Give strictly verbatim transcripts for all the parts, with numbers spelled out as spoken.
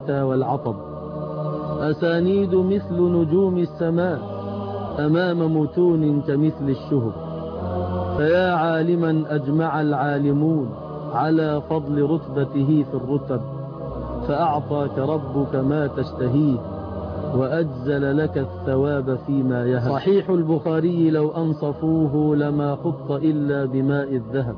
والعطب، أسانيد مثل نجوم السماء أمام متون كمثل الشهب. فيا عالما أجمع العالمون على فضل رتبته في الرتب، فأعطاك ربك ما تشتهيه وأجزل لك الثواب فيما يهب. صحيح البخاري لو أنصفوه لما خط إلا بماء الذهب.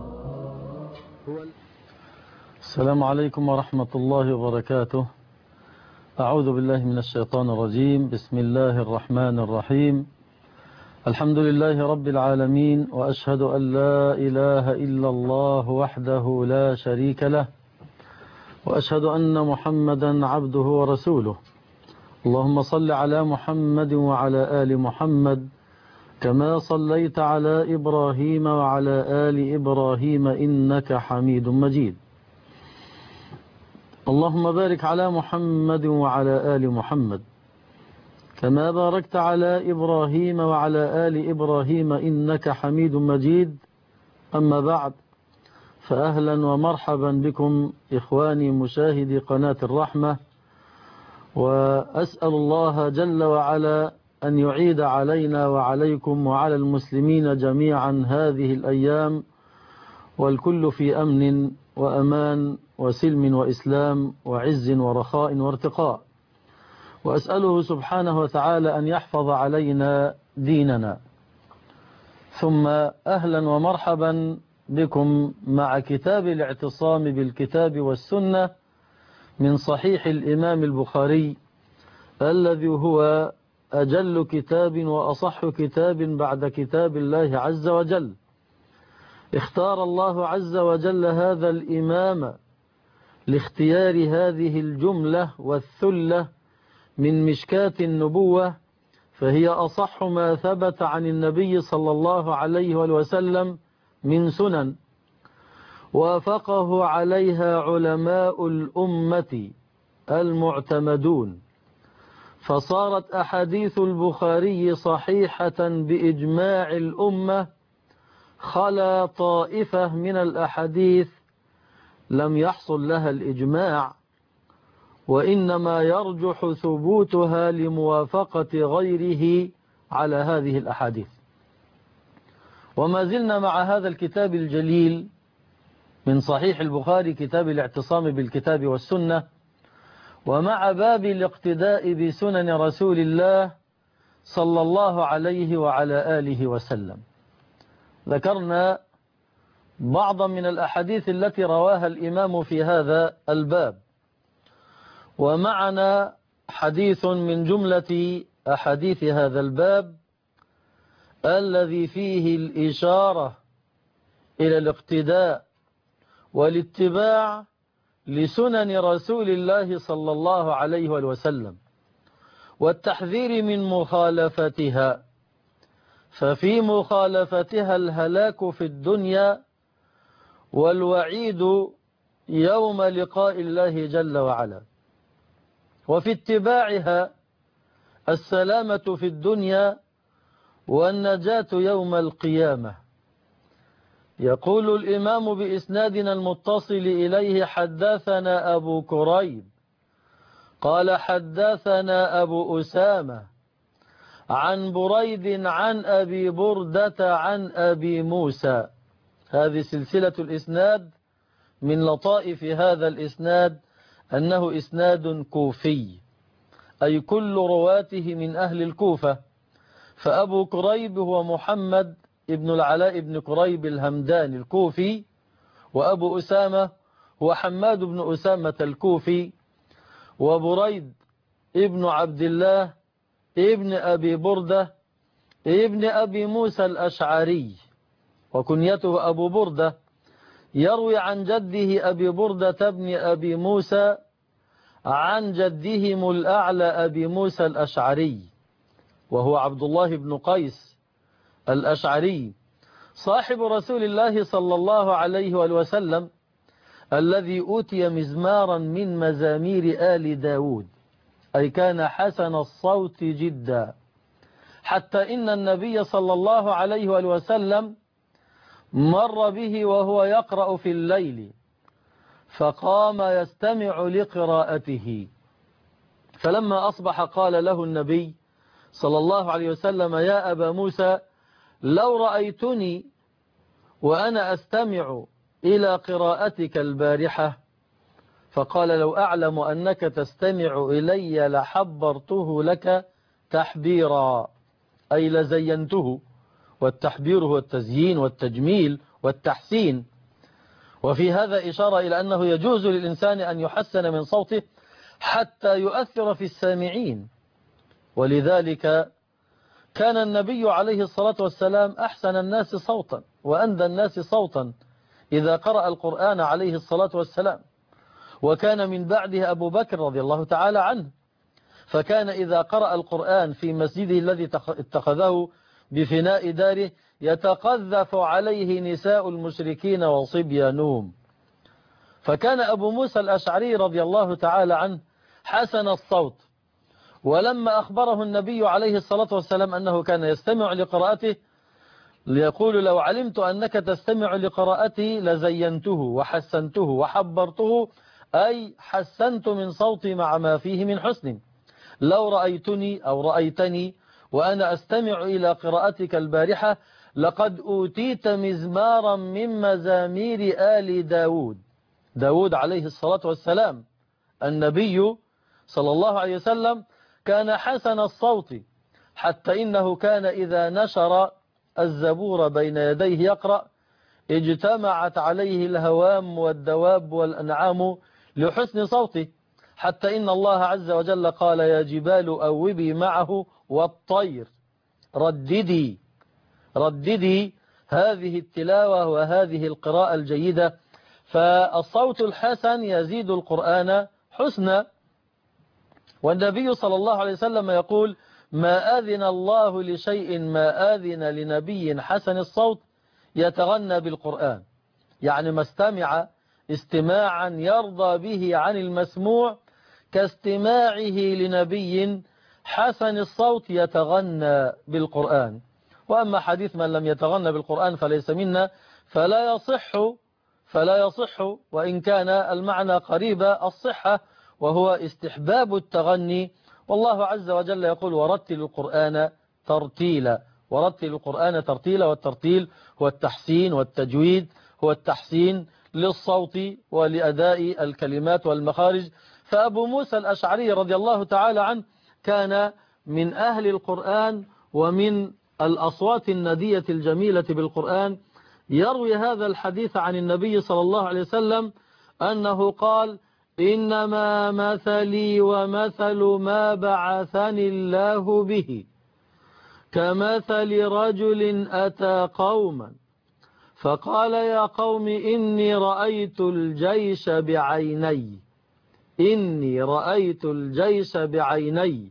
السلام عليكم ورحمة الله وبركاته. أعوذ بالله من الشيطان الرجيم. بسم الله الرحمن الرحيم. الحمد لله رب العالمين، وأشهد أن لا إله إلا الله وحده لا شريك له، وأشهد أن محمدا عبده ورسوله. اللهم صل على محمد وعلى آل محمد كما صليت على إبراهيم وعلى آل إبراهيم إنك حميد مجيد. اللهم بارك على محمد وعلى آل محمد كما باركت على إبراهيم وعلى آل إبراهيم إنك حميد مجيد. أما بعد، فأهلا ومرحبا بكم إخواني مشاهدي قناة الرحمة، وأسأل الله جل وعلا أن يعيد علينا وعليكم وعلى المسلمين جميعا هذه الأيام والكل في أمن وأمان وسلم وإسلام وعز ورخاء وارتقاء. وأسأله سبحانه وتعالى أن يحفظ علينا ديننا. ثم أهلا ومرحبا بكم مع كتاب الاعتصام بالكتاب والسنة من صحيح الإمام البخاري، الذي هو أجل كتاب وأصح كتاب بعد كتاب الله عز وجل. اختار الله عز وجل هذا الإمام لاختيار هذه الجملة والثلة من مشكاة النبوة، فهي أصح ما ثبت عن النبي صلى الله عليه وسلم من سنن، وافقه عليها علماء الأمة المعتمدون، فصارت أحاديث البخاري صحيحة بإجماع الأمة، خلا طائفة من الأحاديث لم يحصل لها الإجماع، وإنما يرجح ثبوتها لموافقة غيره على هذه الأحاديث. وما زلنا مع هذا الكتاب الجليل من صحيح البخاري، كتاب الاعتصام بالكتاب والسنة، ومع باب الاقتداء بسنن رسول الله صلى الله عليه وعلى آله وسلم. ذكرنا بعضا من الأحاديث التي رواها الإمام في هذا الباب، ومعنا حديث من جملة أحاديث هذا الباب الذي فيه الإشارة إلى الاقتداء والاتباع لسنن رسول الله صلى الله عليه وسلم، والتحذير من مخالفتها، ففي مخالفتها الهلاك في الدنيا والوعيد يوم لقاء الله جل وعلا، وفي اتباعها السلامة في الدنيا والنجاة يوم القيامة. يقول الإمام بإسنادنا المتصل إليه: حدثنا أبو كريب قال حدثنا أبو أسامة عن بريد عن أبي بردة عن أبي موسى. هذه سلسلة الإسناد. من لطائف هذا الإسناد أنه إسناد كوفي، أي كل رواته من أهل الكوفة. فأبو كريب هو محمد ابن العلاء ابن كريب الهمداني الكوفي، وأبو أسامة هو حماد بن أسامة الكوفي، وبريد ابن عبد الله ابن أبي بردة ابن أبي موسى الأشعري، وكنيته أبو بردة، يروي عن جده أبي بردة ابن أبي موسى عن جدهم الأعلى أبي موسى الأشعري، وهو عبد الله بن قيس الأشعري صاحب رسول الله صلى الله عليه وسلم، الذي أوتي مزمارا من مزامير آل داود، أي كان حسن الصوت جدا، حتى إن النبي صلى الله عليه وسلم مر به وهو يقرأ في الليل، فقام يستمع لقراءته، فلما أصبح قال له النبي صلى الله عليه وسلم: يا أبا موسى، لو رأيتني وأنا أستمع إلى قراءتك البارحة، فقال: لو أعلم أنك تستمع إلي لحبرته لك تحبيرا، أي لزينته. والتحبير هو التزيين والتجميل والتحسين. وفي هذا إشارة إلى أنه يجوز للإنسان أن يحسن من صوته حتى يؤثر في السامعين. ولذلك كان النبي عليه الصلاة والسلام أحسن الناس صوتا وأندى الناس صوتا إذا قرأ القرآن عليه الصلاة والسلام. وكان من بعده أبو بكر رضي الله تعالى عنه، فكان إذا قرأ القرآن في مسجده الذي اتخذه بفناء داره يتقذف عليه نساء المشركين وصبيانهم. فكان أبو موسى الأشعري رضي الله تعالى عنه حسن الصوت. ولما أخبره النبي عليه الصلاة والسلام أنه كان يستمع لقراءته، ليقول: لو علمت أنك تستمع لقراءتي لزينته وحسنته وحبرته، أي حسنت من صوتي مع ما فيه من حسن. لو رأيتني أو رأيتني وأنا أستمع إلى قراءتك البارحة لقد أوتيت مزمارا من مزامير آل داود. داود عليه الصلاة والسلام النبي صلى الله عليه وسلم كان حسن الصوت، حتى إنه كان إذا نشر الزبور بين يديه يقرأ اجتمعت عليه الهوام والدواب والأنعام لحسن صوته، حتى إن الله عز وجل قال: يا جبال أوبي معه والطير رددي رددي هذه التلاوة وهذه القراءة الجيدة. فالصوت الحسن يزيد القرآن حسنا. والنبي صلى الله عليه وسلم يقول: ما آذن الله لشيء ما آذن لنبي حسن الصوت يتغنى بالقرآن. يعني ما استمع استماعا يرضى به عن المسموع كاستماعه لنبي حسن الصوت يتغنى بالقرآن. وأما حديث من لم يتغنى بالقرآن فليس منا، فلا يصح فلا يصح وإن كان المعنى قريب الصحة، وهو استحباب التغني. والله عز وجل يقول: ورتل القرآن ترتيلا. ورتل القرآن ترتيلا، والترتيل هو التحسين، والتجويد هو التحسين للصوت ولأداء الكلمات والمخارج. فأبو موسى الأشعري رضي الله تعالى عنه كان من أهل القرآن ومن الأصوات الندية الجميلة بالقرآن. يروي هذا الحديث عن النبي صلى الله عليه وسلم أنه قال: إنما مثلي ومثل ما بعثني الله به كمثل رجل أتى قوما فقال: يا قوم إني رأيت الجيش بعيني إني رأيت الجيش بعيني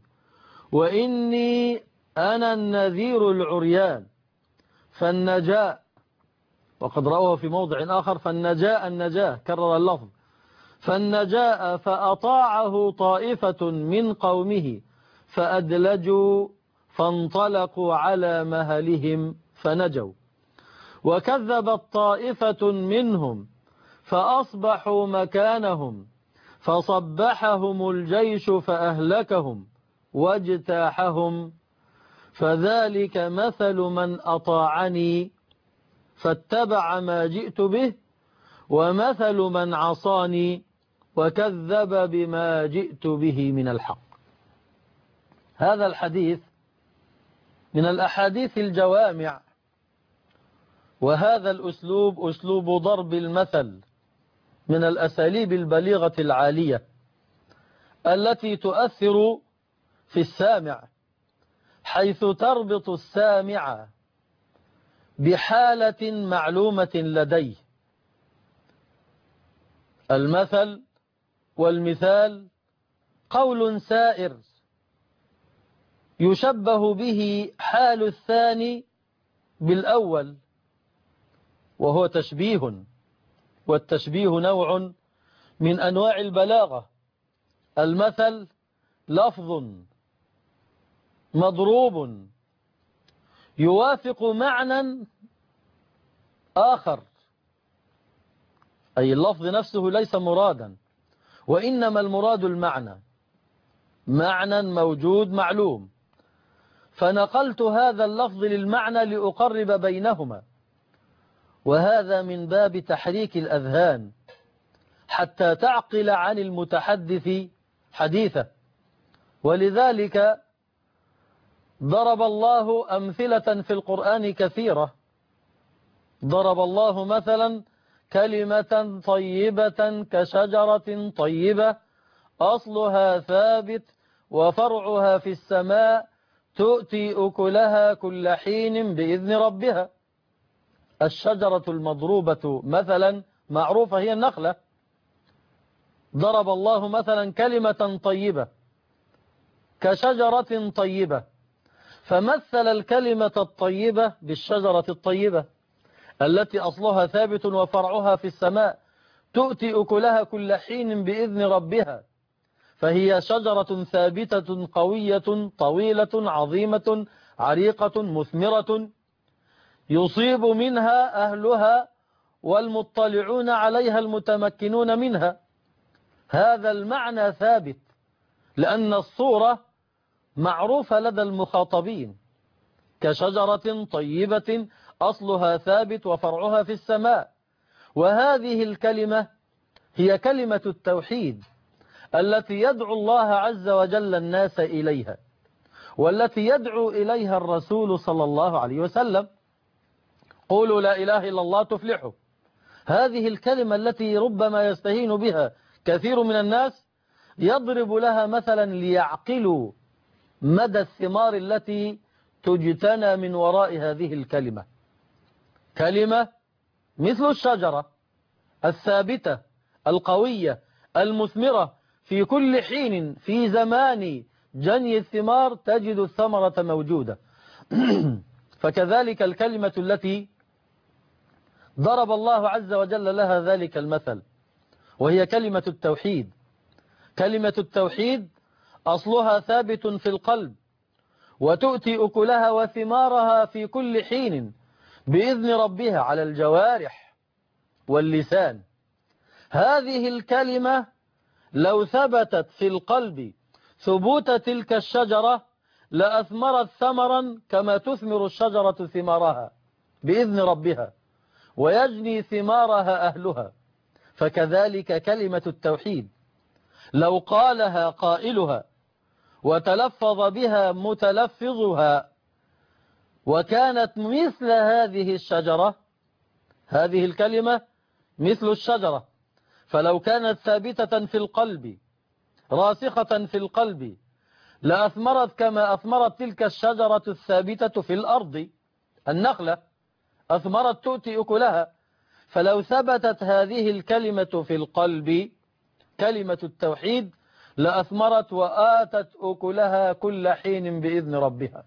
وإني أنا النذير العريان فالنجاء. وقد رواه في موضع آخر: فالنجاء النجاة، كرر اللفظ. فالنجاء فأطاعه طائفة من قومه فأدلجوا فانطلقوا على مهلهم فنجوا. وكذبت طائفة منهم فأصبحوا مكانهم فصبحهم الجيش فأهلكهم واجتاحهم. فذلك مثل من أطاعني فاتبع ما جئت به، ومثل من عصاني وكذب بما جئت به من الحق. هذا الحديث من الأحاديث الجوامع، وهذا الأسلوب أسلوب ضرب المثل من الأساليب البليغة العالية التي تؤثر في السامع، حيث تربط السامع بحالة معلومة لديه. المثل والمثال قول سائر يشبه به حال الثاني بالأول، وهو تشبيه، والتشبيه نوع من أنواع البلاغة. المثل لفظ مضروب يوافق معنى آخر، أي اللفظ نفسه ليس مرادا، وإنما المراد المعنى. معنى موجود معلوم، فنقلت هذا اللفظ للمعنى لأقرب بينهما، وهذا من باب تحريك الأذهان حتى تعقل عن المتحدث حديثه. ولذلك ضرب الله أمثلة في القرآن كثيرة. ضرب الله مثلا كلمة طيبة كشجرة طيبة أصلها ثابت وفرعها في السماء تؤتي أكلها كل حين بإذن ربها. الشجرة المضروبة مثلا معروفة هي النخلة. ضرب الله مثلا كلمة طيبة كشجرة طيبة، فمثل الكلمة الطيبة بالشجرة الطيبة التي أصلها ثابت وفرعها في السماء تؤتي أكلها كل حين بإذن ربها، فهي شجرة ثابتة قوية طويلة عظيمة عريقة مثمرة يصيب منها أهلها والمطلعون عليها المتمكنون منها. هذا المعنى ثابت لأن الصورة معروفة لدى المخاطبين، كشجرة طيبة أصلها ثابت وفرعها في السماء. وهذه الكلمة هي كلمة التوحيد التي يدعو الله عز وجل الناس إليها، والتي يدعو إليها الرسول صلى الله عليه وسلم. قولوا لا إله إلا الله تفلحوا. هذه الكلمة التي ربما يستهين بها كثير من الناس يضرب لها مثلا ليعقلوا مدى الثمار التي تجتنى من وراء هذه الكلمة. كلمة مثل الشجرة الثابتة القوية المثمرة، في كل حين في زمان جني الثمار تجد الثمرة موجودة. فكذلك الكلمة التي ضرب الله عز وجل لها ذلك المثل وهي كلمة التوحيد. كلمة التوحيد أصلها ثابت في القلب وتؤتي أكلها وثمارها في كل حين بإذن ربها على الجوارح واللسان. هذه الكلمة لو ثبتت في القلب ثبوت تلك الشجرة لأثمرت ثمرا كما تثمر الشجرة ثمارها بإذن ربها ويجني ثمارها أهلها. فكذلك كلمة التوحيد لو قالها قائلها وتلفظ بها متلفظها وكانت مثل هذه الشجرة، هذه الكلمة مثل الشجرة، فلو كانت ثابتة في القلب راسخة في القلب لأثمرت كما أثمرت تلك الشجرة الثابتة في الأرض. النخلة أثمرت تؤتي أكلها. فلو ثبتت هذه الكلمة في القلب كلمة التوحيد لأثمرت وآتت أكلها كل حين بإذن ربها،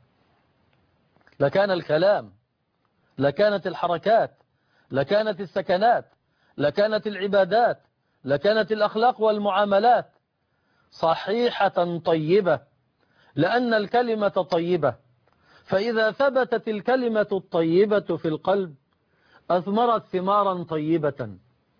لكان الكلام، لكانت الحركات، لكانت السكنات، لكانت العبادات، لكانت الأخلاق والمعاملات صحيحة طيبة، لأن الكلمة طيبة. فإذا ثبتت الكلمة الطيبة في القلب أثمرت ثمارا طيبة،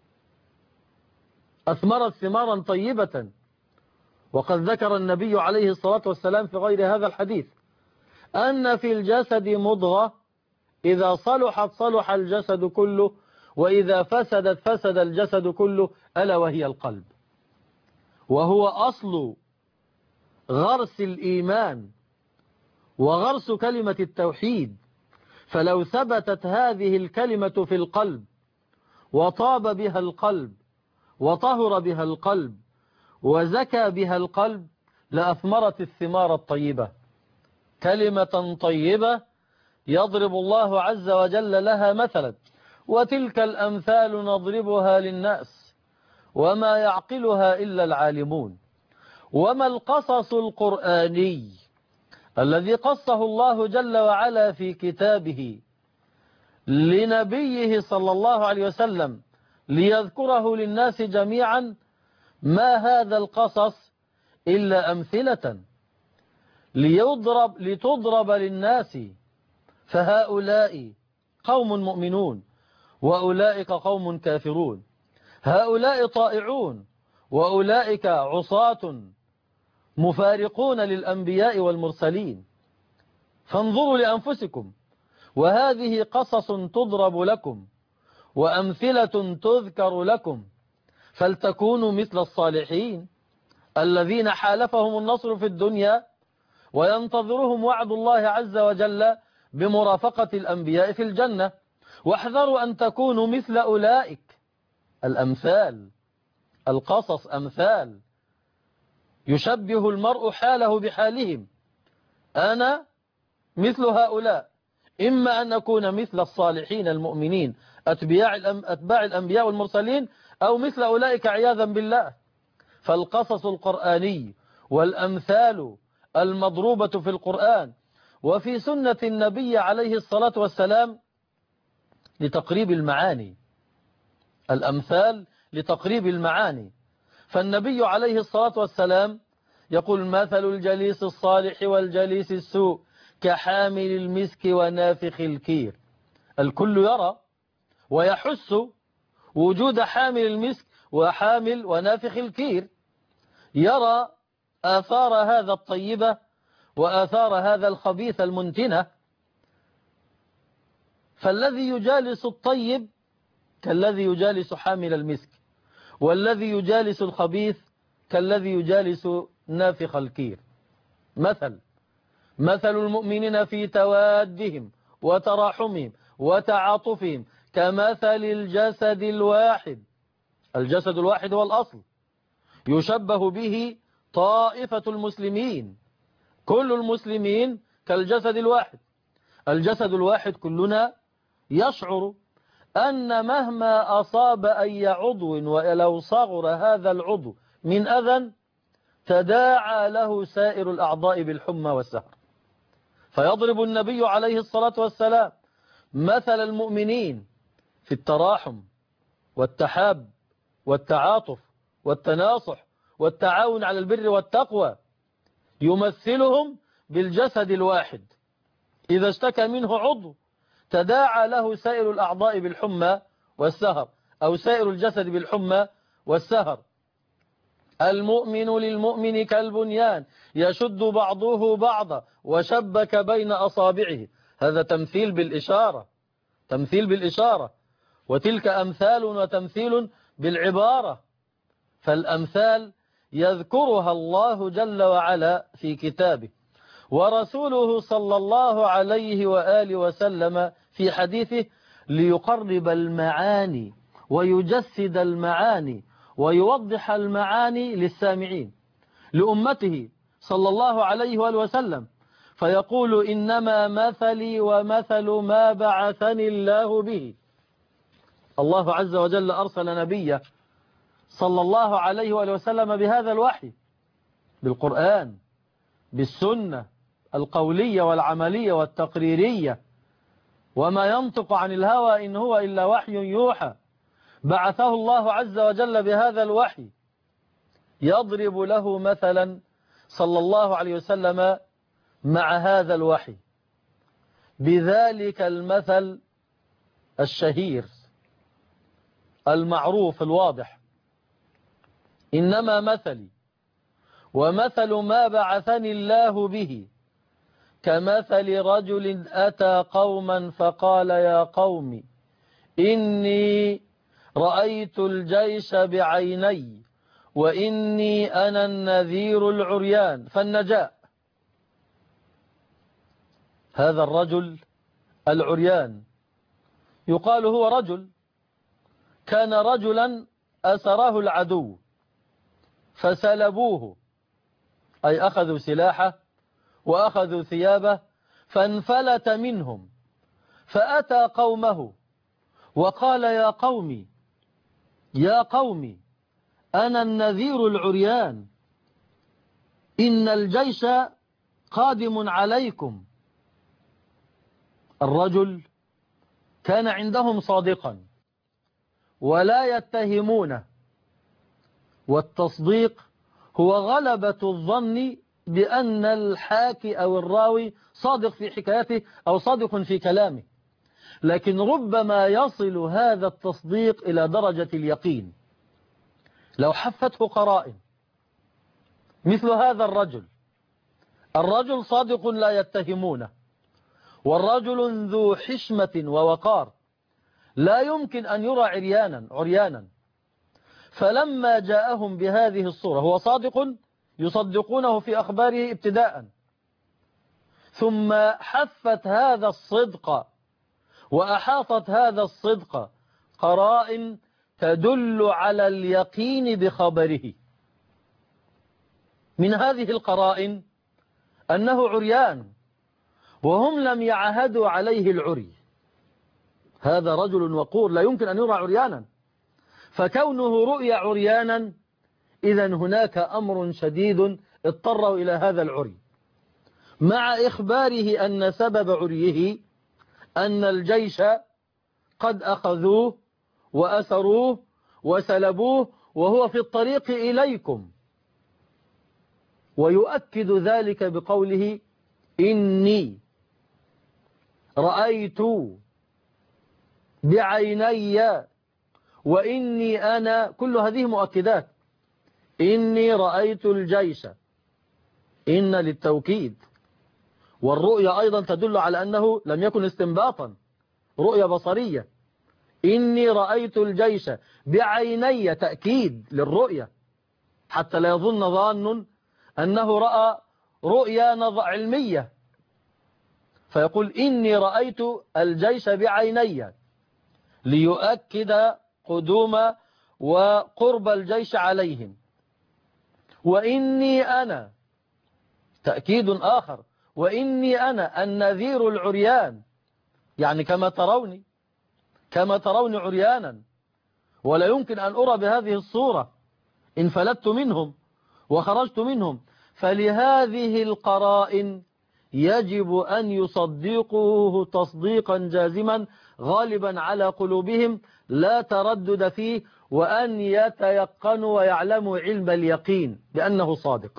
أثمرت ثمارا طيبة. وقد ذكر النبي عليه الصلاة والسلام في غير هذا الحديث أن في الجسد مضغة إذا صلحت صلح الجسد كله وإذا فسدت فسد الجسد كله، ألا وهي القلب، وهو أصل غرس الإيمان وغرس كلمة التوحيد. فلو ثبتت هذه الكلمة في القلب وطاب بها القلب وطهر بها القلب وزكى بها القلب لأثمرت الثمار الطيبة. كلمة طيبة يضرب الله عز وجل لها مثلا، وتلك الأمثال نضربها للناس وما يعقلها إلا العالمون. وما القصص القرآني الذي قصه الله جل وعلا في كتابه لنبيه صلى الله عليه وسلم ليذكره للناس جميعا، ما هذا القصص إلا أمثلة ليضرب لتضرب للناس، فهؤلاء قوم مؤمنون وأولئك قوم كافرون، هؤلاء طائعون وأولئك عصاة مفارقون للأنبياء والمرسلين، فانظروا لأنفسكم، وهذه قصص تضرب لكم وأمثلة تذكر لكم، فلتكونوا مثل الصالحين الذين حالفهم النصر في الدنيا وينتظرهم وعد الله عز وجل بمرافقة الأنبياء في الجنة. واحذروا أن تكونوا مثل أولئك. الأمثال، القصص أمثال، يشبه المرء حاله بحالهم. أنا مثل هؤلاء، إما أن أكون مثل الصالحين المؤمنين أتباع أتباع الأنبياء والمرسلين، أو مثل أولئك عياذا بالله. فالقصص القرآني والأمثال المضروبة في القرآن وفي سنة النبي عليه الصلاة والسلام لتقريب المعاني. الأمثال لتقريب المعاني. فالنبي عليه الصلاة والسلام يقول: مثل الجليس الصالح والجليس السوء كحامل المسك ونافخ الكير. الكل يرى ويحس وجود حامل المسك وحامل ونافخ الكير، يرى آثار هذا الطيبة وآثار هذا الخبيث المنتنة. فالذي يجالس الطيب كالذي يجالس حامل المسك، والذي يجالس الخبيث كالذي يجالس نافخ الكير. مثل مثل المؤمنين في توادهم وتراحمهم وتعاطفهم كمثل الجسد الواحد. الجسد الواحد هو الأصل، يشبه به طائفة المسلمين. كل المسلمين كالجسد الواحد. الجسد الواحد كلنا يشعر أن مهما أصاب أي عضو ولو صغر هذا العضو من أذى تداعى له سائر الأعضاء بالحمى والسهر. فيضرب النبي عليه الصلاة والسلام مثل المؤمنين في التراحم والتحاب والتعاطف والتناصح والتعاون على البر والتقوى، يمثلهم بالجسد الواحد. إذا اشتكى منه عضو تداعى له سائر الأعضاء بالحمى والسهر، أو سائر الجسد بالحمى والسهر. المؤمن للمؤمن كالبنيان يشد بعضه بعضا وشبك بين أصابعه. هذا تمثيل بالإشارة، تمثيل بالإشارة، وتلك أمثال وتمثيل بالعبارة. فالأمثال يذكرها الله جل وعلا في كتابه، ورسوله صلى الله عليه وآله وسلم في حديثه، ليقرب المعاني ويجسد المعاني ويوضح المعاني للسامعين لأمته صلى الله عليه وآله وسلم. فيقول: إنما مثلي ومثل ما بعثني الله به. الله عز وجل أرسل نبيه صلى الله عليه وآله وسلم بهذا الوحي، بالقرآن، بالسنة القولية والعملية والتقريرية، وما ينطق عن الهوى إن هو إلا وحي يوحى. بعثه الله عز وجل بهذا الوحي، يضرب له مثلا صلى الله عليه وسلم مع هذا الوحي بذلك المثل الشهير المعروف الواضح: إنما مثلي ومثل ما بعثني الله به كمثل رجل أتى قوما فقال: يا قوم إني رأيت الجيش بعيني وإني أنا النذير العريان. فالنجاء هذا الرجل العريان يقال هو رجل كان رجلا أسره العدو فسلبوه، أي أخذوا سلاحه وأخذوا ثيابه فانفلت منهم، فأتى قومه وقال: يا قومي يا قومي أنا النذير العريان، إن الجيش قادم عليكم. الرجل كان عندهم صادقا ولا يتهمونه، والتصديق هو غلبة الظن بأن الحاكي أو الراوي صادق في حكايته أو صادق في كلامه، لكن ربما يصل هذا التصديق إلى درجة اليقين لو حفته قرائن. مثل هذا الرجل، الرجل صادق لا يتهمونه، والرجل ذو حشمة ووقار لا يمكن أن يرى عريانا عريانا. فلما جاءهم بهذه الصورة، هو صادق يصدقونه في أخباره ابتداء، ثم حفت هذا الصدق وأحاطت هذا الصدق قرائن تدل على اليقين بخبره. من هذه القرائن أنه عريان وهم لم يعهدوا عليه العري. هذا رجل وقور لا يمكن أن يرى عريانا، فكونه رؤيا عريانا إذن هناك أمر شديد اضطروا إلى هذا العري، مع إخباره أن سبب عريه أن الجيش قد أخذوه وأسروه وسلبوه وهو في الطريق إليكم، ويؤكد ذلك بقوله إني رأيت بعيني وإني أنا، كل هذه مؤكدات. إني رأيت الجيش، إن للتوكيد، والرؤيا أيضا تدل على أنه لم يكن استنباطا، رؤيا بصرية. إني رأيت الجيش بعيني، تأكيد للرؤيا، حتى لا يظن ظان أنه رأى رؤيا علمية، فيقول إني رأيت الجيش بعيني ليؤكد قدوم وقرب الجيش عليهم. وإني أنا، تأكيد آخر، وإني أنا النذير العريان، يعني كما تروني كما تروني عريانا، ولا يمكن أن أرى بهذه الصورة، انفلت منهم وخرجت منهم. فلهذه القرائن يجب أن يصدقوه تصديقا جازما غالبا على قلوبهم لا تردد فيه، وأن يتيقنوا ويعلموا علم اليقين بأنه صادق.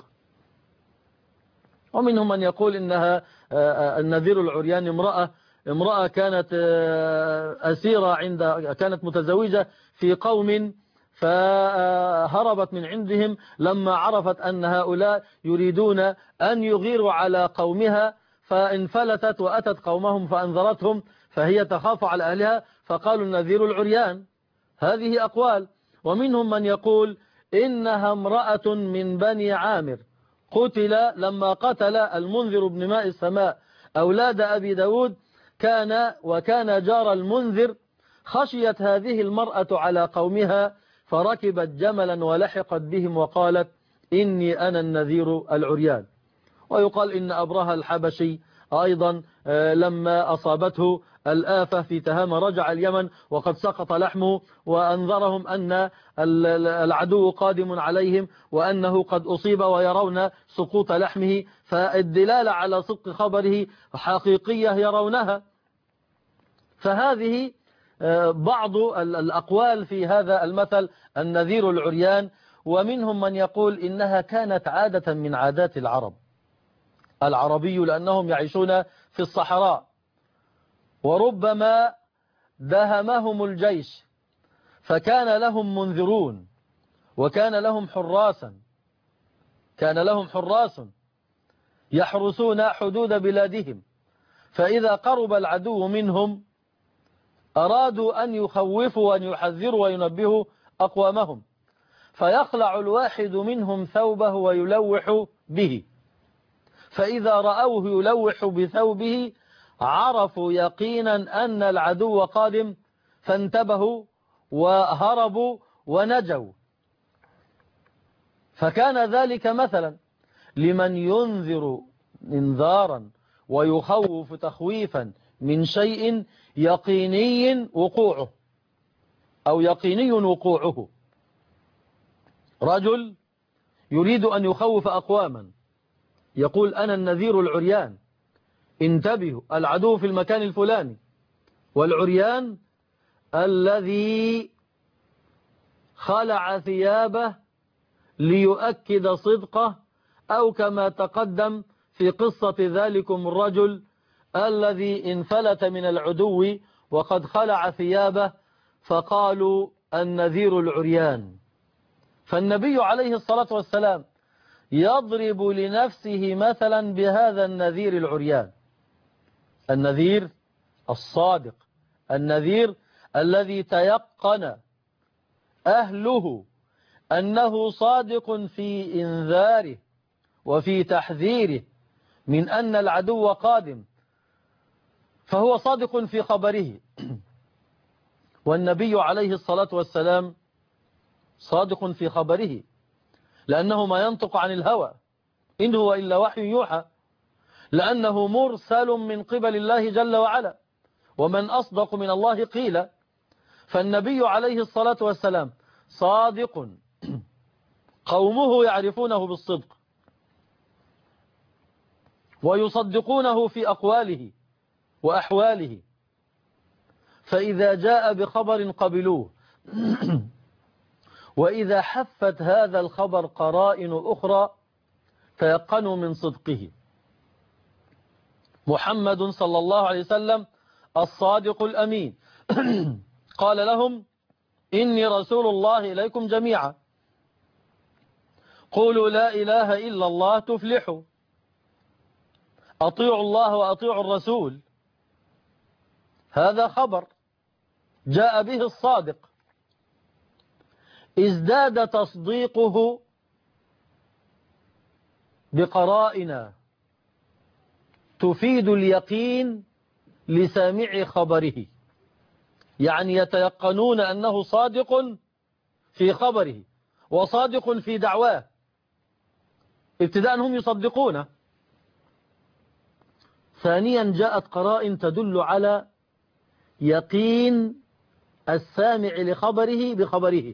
ومنهم من يقول إنها النذير العريان امرأة امرأة كانت أسيرة عند كانت متزوجة في قوم، فهربت من عندهم لما عرفت أن هؤلاء يريدون أن يغيروا على قومها، فانفلتت وأتت قومهم فأنذرتهم، فهي تخاف على أهلها فقالوا النذير العريان. هذه أقوال. ومنهم من يقول إنها امرأة من بني عامر قتل لما قتل المنذر بن ماء السماء أولاد أبي داود، كان وكان جار المنذر، خشيت هذه المرأة على قومها فركبت جملا ولحقت بهم وقالت إني أنا النذير العريان. ويقال إن أبرهة الحبشي أيضا لما أصابته الآفة في تهامة رجع اليمن وقد سقط لحمه، وأنذرهم أن العدو قادم عليهم وأنه قد أصيب ويرون سقوط لحمه، فالدلالة على صدق خبره حقيقية يرونها. فهذه بعض الأقوال في هذا المثل النذير العريان. ومنهم من يقول إنها كانت عادة من عادات العرب، العربي لأنهم يعيشون في الصحراء، وربما دهمهم الجيش فكان لهم منذرون وكان لهم حراسا كان لهم حراس يحرسون حدود بلادهم، فإذا قرب العدو منهم أرادوا أن يخوفوا وأن يحذروا وينبهوا أقوامهم، فيخلع الواحد منهم ثوبه ويلوح به، فإذا رأوه يلوح بثوبه عرفوا يقينا أن العدو قادم، فانتبهوا وهربوا ونجوا. فكان ذلك مثلا لمن ينذر انذارا ويخوف تخويفا من شيء يقيني وقوعه أو يقيني وقوعه. رجل يريد أن يخوف أقواما، يقول أنا النذير العريان، انتبهوا العدو في المكان الفلاني. والعريان الذي خلع ثيابه ليؤكد صدقه، أو كما تقدم في قصة ذلكم الرجل الذي انفلت من العدو وقد خلع ثيابه فقالوا النذير العريان. فالنبي عليه الصلاة والسلام يضرب لنفسه مثلا بهذا النذير العريان، النذير الصادق، النذير الذي تيقن أهله أنه صادق في إنذاره وفي تحذيره من أن العدو قادم، فهو صادق في خبره. والنبي عليه الصلاة والسلام صادق في خبره، لأنه ما ينطق عن الهوى إن هو إلا وحي يوحى، لأنه مرسل من قبل الله جل وعلا، ومن أصدق من الله قيل. فالنبي عليه الصلاة والسلام صادق قومه يعرفونه بالصدق ويصدقونه في أقواله وأحواله، فإذا جاء بخبر قبلوه وإذا حفت هذا الخبر قرائن أخرى تيقنوا من صدقه. محمد صلى الله عليه وسلم الصادق الأمين قال لهم إني رسول الله إليكم جميعا، قولوا لا إله إلا الله تفلحوا، أطيعوا الله وأطيعوا الرسول. هذا خبر جاء به الصادق، ازداد تصديقه بقرائن تفيد اليقين لسامع خبره، يعني يتيقنون أنه صادق في خبره وصادق في دعواه، ابتداء هم يصدقونه. ثانيا جاءت قرائن تدل على يقين السامع لخبره بخبره.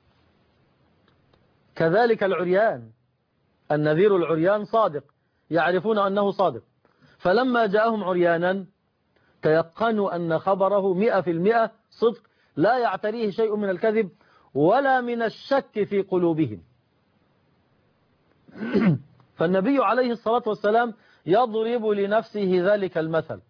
كذلك العريان، النذير العريان صادق، يعرفون أنه صادق، فلما جاءهم عريانا تيقنوا أن خبره مئة في المئة صدق، لا يعتريه شيء من الكذب ولا من الشك في قلوبهم. فالنبي عليه الصلاة والسلام يضرب لنفسه ذلك المثل: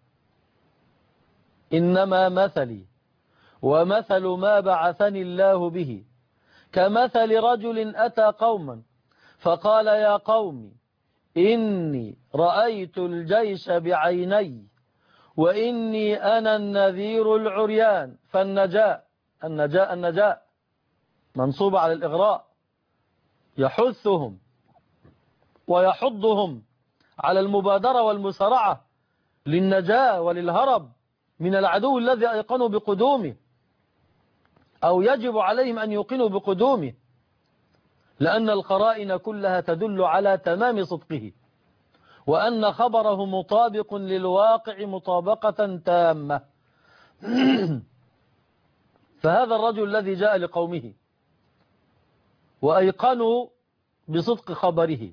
إنما مثلي ومثل ما بعثني الله به كمثل رجل أتى قوما فقال يا قوم إني رأيت الجيش بعيني وإني أنا النذير العريان. فالنجاء النجاء النجاء منصوب على الإغراء، يحثهم ويحضهم على المبادرة والمسارعة للنجاة وللهرب من العدو الذي أيقنوا بقدومه، أو يجب عليهم أن يوقنوا بقدومه، لأن القرائن كلها تدل على تمام صدقه وأن خبره مطابق للواقع مطابقة تامة. فهذا الرجل الذي جاء لقومه وأيقنوا بصدق خبره،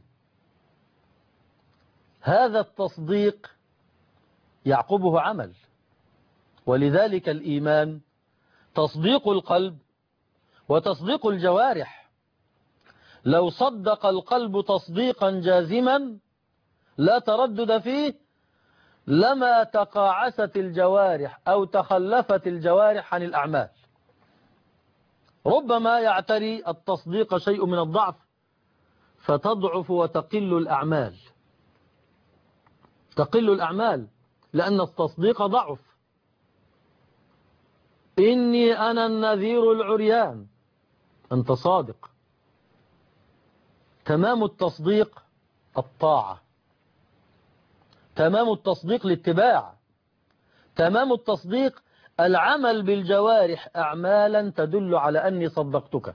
هذا التصديق يعقبه عمل، ولذلك الإيمان تصديق القلب وتصديق الجوارح. لو صدق القلب تصديقا جازما لا تردد فيه لما تقاعست الجوارح أو تخلفت الجوارح عن الأعمال. ربما يعتري التصديق شيء من الضعف فتضعف وتقل الأعمال، تقل الأعمال لأن التصديق ضعف. إني أنا النذير العريان، أنت صادق. تمام التصديق الطاعة، تمام التصديق الاتباع، تمام التصديق العمل بالجوارح أعمالا تدل على أني صدقتك.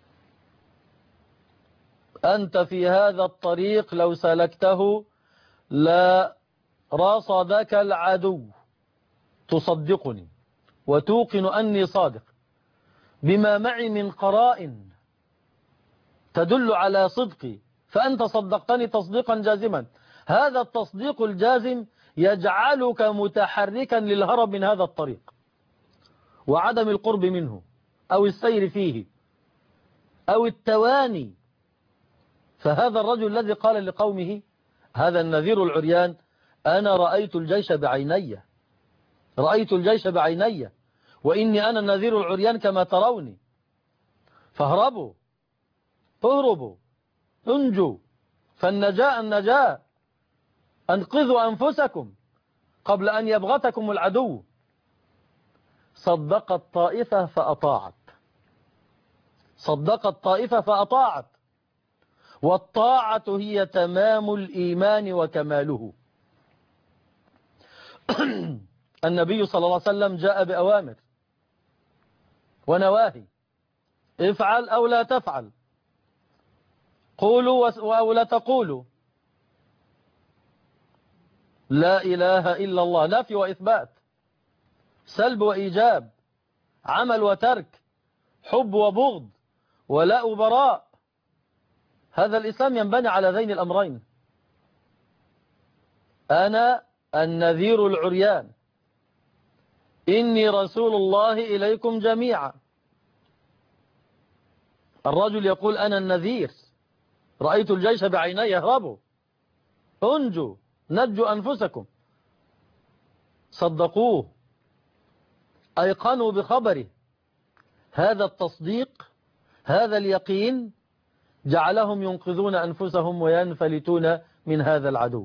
أنت في هذا الطريق لو سلكته لا رصدك العدو، تصدقني وتوقن أني صادق بما معي من قرائن تدل على صدقي، فأنت صدقتني تصديقا جازما. هذا التصديق الجازم يجعلك متحركا للهرب من هذا الطريق وعدم القرب منه أو السير فيه أو التواني. فهذا الرجل الذي قال لقومه هذا النذير العريان أنا رأيت الجيش بعيني، رأيت الجيش بعيني وإني أنا النذير العريان كما تروني، فاهربوا اهربوا انجوا فالنجاة النجاة، أنقذوا أنفسكم قبل أن يبغتكم العدو. صدقت طائفة فأطاعت، صدقت طائفة فأطاعت، والطاعة هي تمام الإيمان وكماله. النبي صلى الله عليه وسلم جاء بأوامر ونواهي، افعل أو لا تفعل، قولوا أو لا تقولوا، لا إله إلا الله، نفي وإثبات، سلب وإيجاب، عمل وترك، حب وبغض، ولاء وبراء. هذا الإسلام ينبني على ذين الأمرين. أنا النذير العريان، إني رسول الله إليكم جميعا. الرجل يقول أنا النذير، رأيت الجيش بعيني يهربوا، انجوا نجوا أنفسكم. صدقوه، أيقنوا بخبره. هذا التصديق، هذا اليقين جعلهم ينقذون أنفسهم وينفلتون من هذا العدو.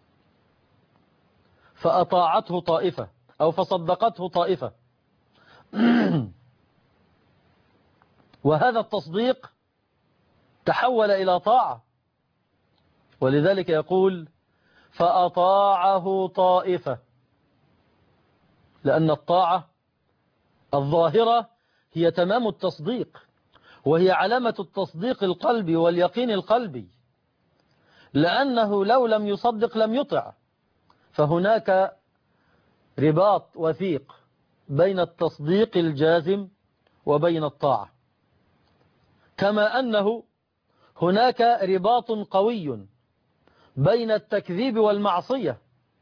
فأطاعته طائفة أو فصدقته طائفة. وهذا التصديق تحول إلى طاعة، ولذلك يقول فأطاعه طائفة، لأن الطاعة الظاهرة هي تمام التصديق، وهي علامة التصديق القلبي واليقين القلبي، لأنه لو لم يصدق لم يطع. فهناك رباط وثيق بين التصديق الجازم وبين الطاعة، كما أنه هناك رباط قوي بين التكذيب والمعصية.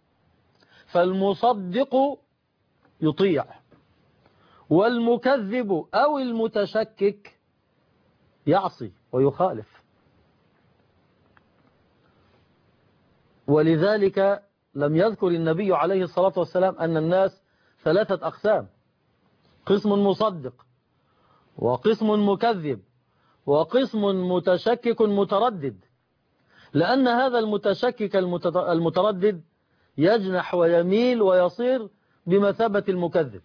فالمصدق يطيع، والمكذب أو المتشكك يعصي ويخالف. ولذلك لم يذكر النبي عليه الصلاة والسلام أن الناس ثلاثة أقسام: قسم مصدق، وقسم مكذب، وقسم متشكك متردد، لأن هذا المتشكك المتردد يجنح ويميل ويصير بمثابة المكذب،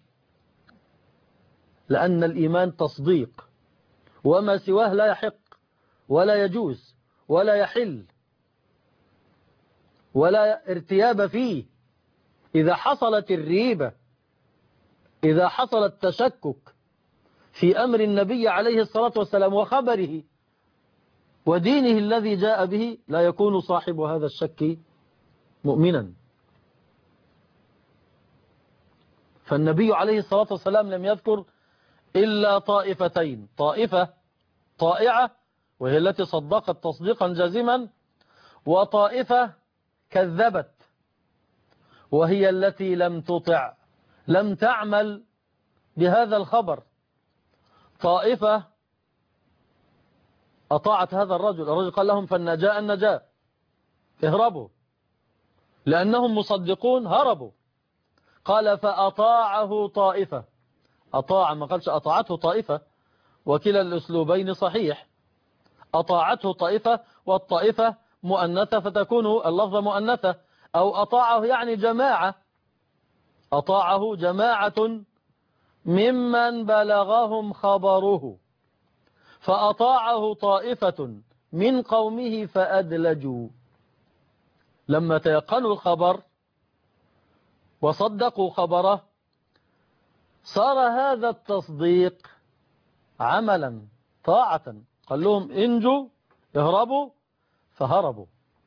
لأن الإيمان تصديق، وما سواه لا يحق ولا يجوز ولا يحل ولا ارتياب فيه. إذا حصلت الريبة، إذا حصل التشكك في أمر النبي عليه الصلاة والسلام وخبره ودينه الذي جاء به، لا يكون صاحب هذا الشك مؤمنا. فالنبي عليه الصلاة والسلام لم يذكر إلا طائفتين: طائفة طائعة وهي التي صدقت تصديقا جازما، وطائفة كذبت وهي التي لم تطع، لم تعمل بهذا الخبر. طائفة أطاعت هذا الرجل، الرجل قال لهم فالنجاء النجاة، اهربوا، لأنهم مصدقون هربوا. قال فأطاعه طائفة، أطاع، ما قالش أطاعته طائفة، وكلا الأسلوبين صحيح. أطاعته طائفة، والطائفة مؤنثة فتكون اللفظة مؤنثة، أو أطاعه يعني جماعة، أطاعه جماعة ممن بلغهم خبره، فأطاعه طائفة من قومه فأدلجوا. لما تيقنوا الخبر وصدقوا خبره صار هذا التصديق عملا طاعة. قال لهم انجوا اهربوا، فهربوا.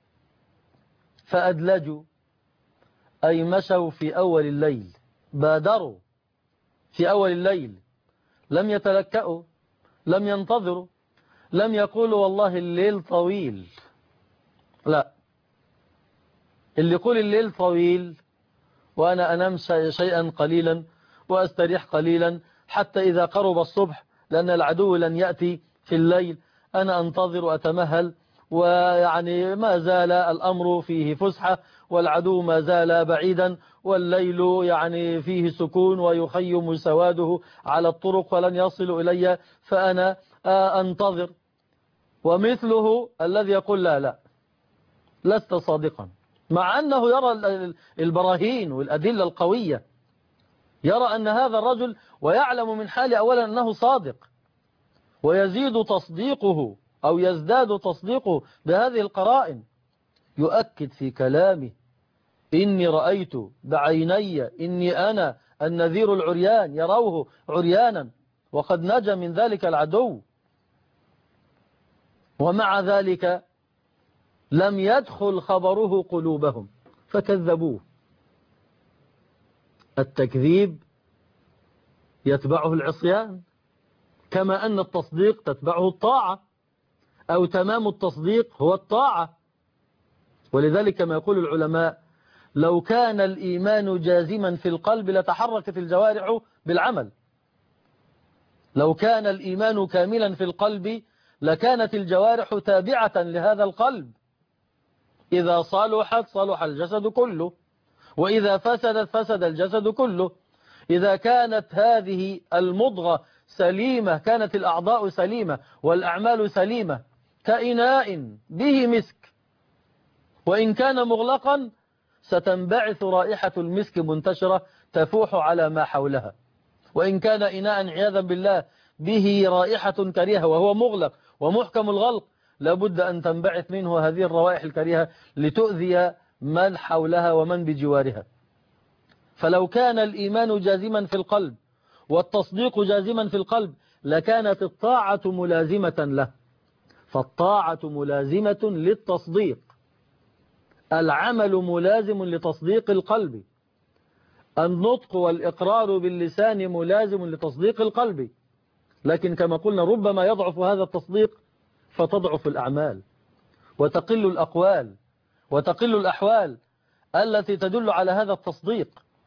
فأدلجوا أي مشوا في أول الليل، بادروا في أول الليل، لم يتلكأوا، لم ينتظروا، لم يقولوا والله الليل طويل. لا، اللي يقول الليل طويل وأنا أنام شيئا قليلا وأستريح قليلا حتى إذا قرب الصبح، لأن العدو لن يأتي في الليل، أنا أنتظر وأتمهل، ويعني ما زال الأمر فيه فسحة، والعدو ما زال بعيدا، والليل يعني فيه سكون ويخيم سواده على الطرق ولن يصل إلي، فأنا أنتظر. ومثله الذي يقول لا لا، لست صادقا، مع أنه يرى البراهين والأدلة القوية، يرى أن هذا الرجل ويعلم من حال أولا أنه صادق، ويزيد تصديقه أو يزداد تصديقه بهذه القرائن. يؤكد في كلامه: إني رأيت بعيني إني أنا النذير العريان، يروه عريانا وقد نجا من ذلك العدو، ومع ذلك لم يدخل خبره قلوبهم فكذبوه. التكذيب يتبعه العصيان، كما أن التصديق تتبعه الطاعة، أو تمام التصديق هو الطاعة. ولذلك كما يقول العلماء: لو كان الإيمان جازما في القلب لتحركت الجوارح بالعمل. لو كان الإيمان كاملا في القلب لكانت الجوارح تابعة لهذا القلب. إذا صلحت صلح الجسد كله، وإذا فسدت فسد الجسد كله. إذا كانت هذه المضغة سليمة كانت الأعضاء سليمة والأعمال سليمة، كإناء به مسك، وإن كان مغلقا ستنبعث رائحة المسك منتشرة تفوح على ما حولها. وإن كان إناء عياذا بالله به رائحة كريهة وهو مغلق ومحكم الغلق، لابد أن تنبعث منه هذه الروائح الكريهة لتؤذي من حولها ومن بجوارها. فلو كان الإيمان جازما في القلب والتصديق جازما في القلب لكانت الطاعة ملازمة له، فالطاعة ملازمة للتصديق، العمل ملازم لتصديق القلب، النطق والإقرار باللسان ملازم لتصديق القلب. لكن كما قلنا ربما يضعف هذا التصديق فتضعف الأعمال وتقل الأقوال وتقل الأحوال التي تدل على هذا التصديق.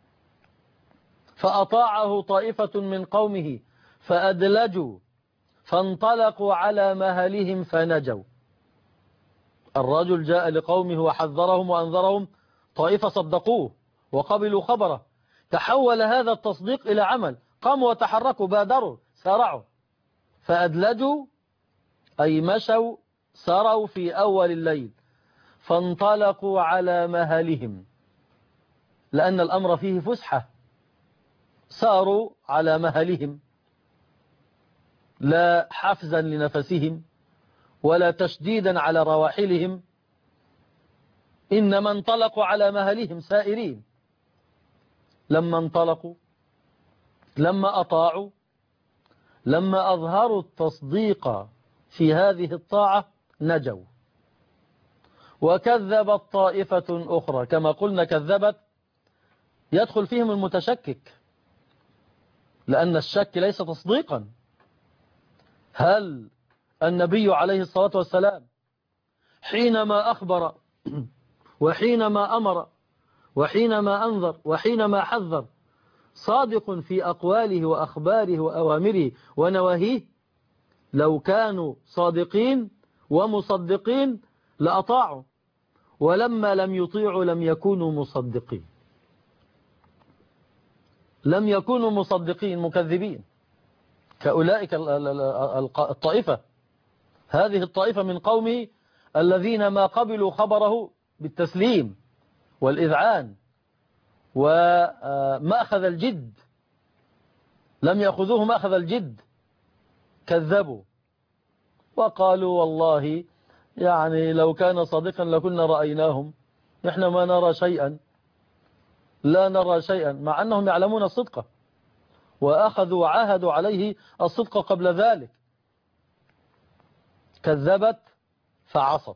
فأطاعه طائفة من قومه فأدلجوا فانطلقوا على مهلهم فنجوا. الرجل جاء لقومه وحذرهم وأنذرهم، طائفة صدقوه وقبلوا خبره، تحول هذا التصديق إلى عمل، قاموا وتحركوا بادروا سارعوا. فأدلجوا أي مشوا سروا في أول الليل، فانطلقوا على مهلهم، لأن الأمر فيه فسحة، ساروا على مهلهم لا حفزا لنفسهم ولا تشديدا على رواحلهم، إنما انطلقوا على مهلهم سائرين. لما انطلقوا، لما أطاعوا، لما أظهروا التصديق في هذه الطاعة نجوا. وكذبت طائفة أخرى، كما قلنا كذبت يدخل فيهم المتشكك، لأن الشك ليس تصديقا. هل النبي عليه الصلاة والسلام حينما أخبر وحينما أمر وحينما أنذر وحينما حذر صادق في أقواله وأخباره وأوامره ونواهيه؟ لو كانوا صادقين ومصدقين لأطاعوا، ولما لم يطيعوا لم يكونوا مصدقين، لم يكونوا مصدقين، مكذبين كأولئك الطائفة، هذه الطائفة من قومه الذين ما قبلوا خبره بالتسليم والإذعان ومأخذ الجد، لم يأخذوه مأخذ الجد، كذبوا وقالوا والله يعني لو كان صادقا لكنا رأيناهم، نحن ما نرى شيئا، لا نرى شيئا، مع أنهم يعلمون الصدق وأخذوا وعاهدوا عليه الصدق قبل ذلك. كذبت فعصت،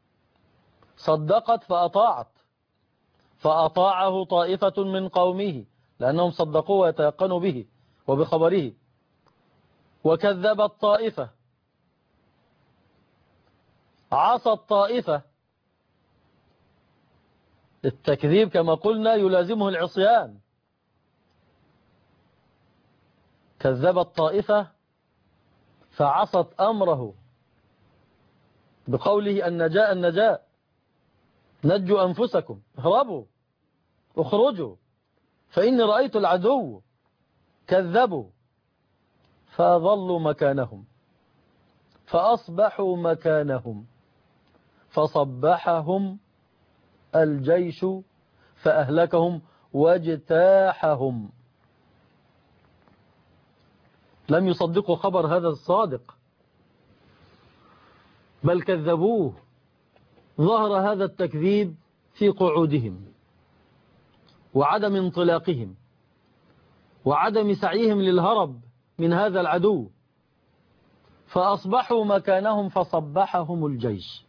صدقت فأطاعت، فأطاعه طائفة من قومه لأنهم صدقوا ويتيقنوا به وبخبره. وكذبت طائفة، عصت طائفة. التكذيب كما قلنا يلازمه العصيان. كذبت طائفة فعصت أمره بقوله النجاء النجاء، نجوا أنفسكم، اهربوا اخرجوا فإني رأيت العدو. كذبوا فظلوا مكانهم فأصبحوا مكانهم فصبحهم الجيش فأهلكهم واجتاحهم. لم يصدقوا خبر هذا الصادق بل كذبوه. ظهر هذا التكذيب في قعودهم وعدم انطلاقهم وعدم سعيهم للهرب من هذا العدو، فأصبحوا مكانهم فصبحهم الجيش.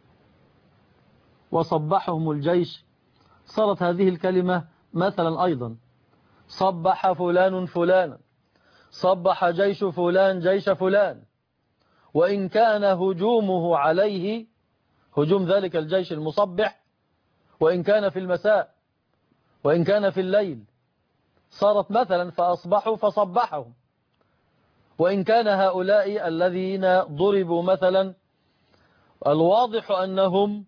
وصبحهم الجيش صارت هذه الكلمة مثلا أيضا، صبح فلان فلانا، صبح جيش فلان جيش فلان، وإن كان هجومه عليه هجوم ذلك الجيش المصبح وإن كان في المساء وإن كان في الليل، صارت مثلا فأصبحوا فصبحهم. وإن كان هؤلاء الذين ضربوا مثلا الواضح أنهم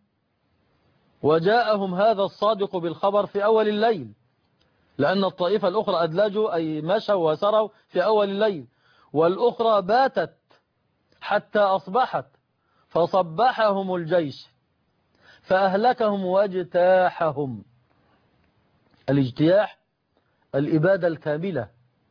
وجاءهم هذا الصادق بالخبر في أول الليل، لأن الطائفة الأخرى أدلجوا أي مشوا وسروا في أول الليل، والأخرى باتت حتى أصبحت فصبحهم الجيش فأهلكهم واجتاحهم. الاجتياح الإبادة الكاملة،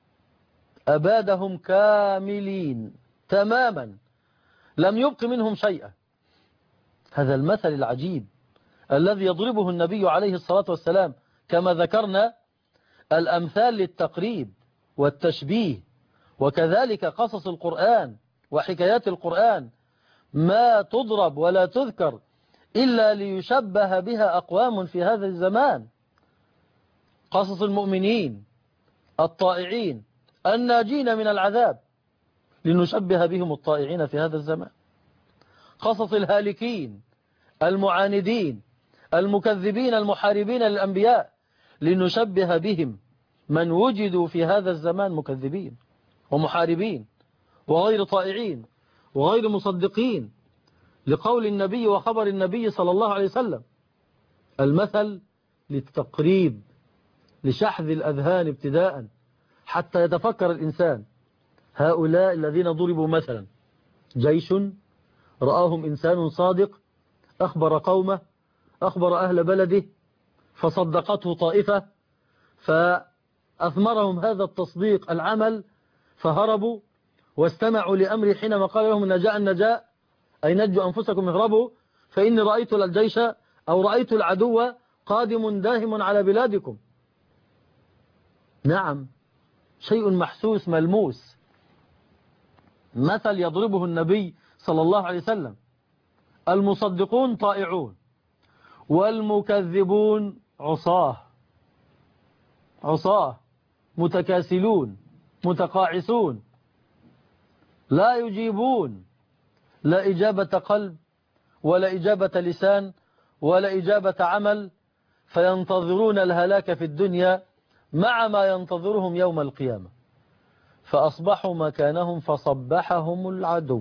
أبادهم كاملين تماما لم يبق منهم شيئا. هذا المثل العجيب الذي يضربه النبي عليه الصلاة والسلام، كما ذكرنا الأمثال للتقريب والتشبيه، وكذلك قصص القرآن وحكايات القرآن ما تضرب ولا تذكر إلا ليشبه بها أقوام في هذا الزمان. قصص المؤمنين الطائعين الناجين من العذاب لنشبه بهم الطائعين في هذا الزمان. قصص الهالكين المعاندين المكذبين المحاربين للأنبياء لنشبه بهم من وجدوا في هذا الزمان مكذبين ومحاربين وغير طائعين وغير مصدقين لقول النبي وخبر النبي صلى الله عليه وسلم. المثل للتقريب، لشحذ الأذهان ابتداء حتى يتفكر الإنسان. هؤلاء الذين ضربوا مثلا جيش رآهم إنسان صادق، أخبر قومه، أخبر أهل بلده، فصدقته طائفة، فأثمرهم هذا التصديق العمل، فهربوا واستمعوا لأمره حينما قال لهم النجاء النجاء أي نجوا أنفسكم اهربوا فإني رأيت الجيش أو رأيت العدو قادم داهم على بلادكم. نعم، شيء محسوس ملموس. مثل يضربه النبي صلى الله عليه وسلم: المصدقون طائعون والمكذبون عصاه عصاه متكاسلون متقاعسون لا يجيبون، لا إجابة قلب ولا إجابة لسان ولا إجابة عمل، فينتظرون الهلاك في الدنيا مع ما ينتظرهم يوم القيامة. فأصبحوا مكانهم فصبحهم العدو،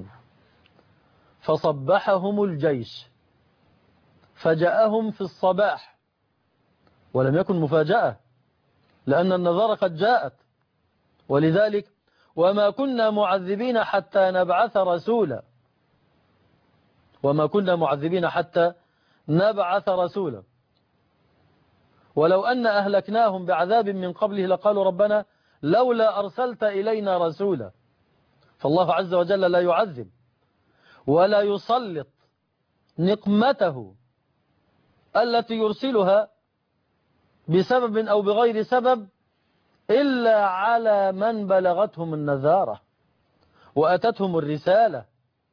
فصبحهم الجيش، فجاءهم في الصباح، ولم يكن مفاجأة لأن النذار قد جاءت. ولذلك وما كنا معذبين حتى نبعث رسولا، وما كنا معذبين حتى نبعث رسولا. ولو أن أهلكناهم بعذاب من قبله لقالوا ربنا لولا أرسلت إلينا رسولا. فالله عز وجل لا يعذب ولا يسلط نقمته التي يرسلها بسبب أو بغير سبب إلا على من بلغتهم النذارة وأتتهم الرسالة.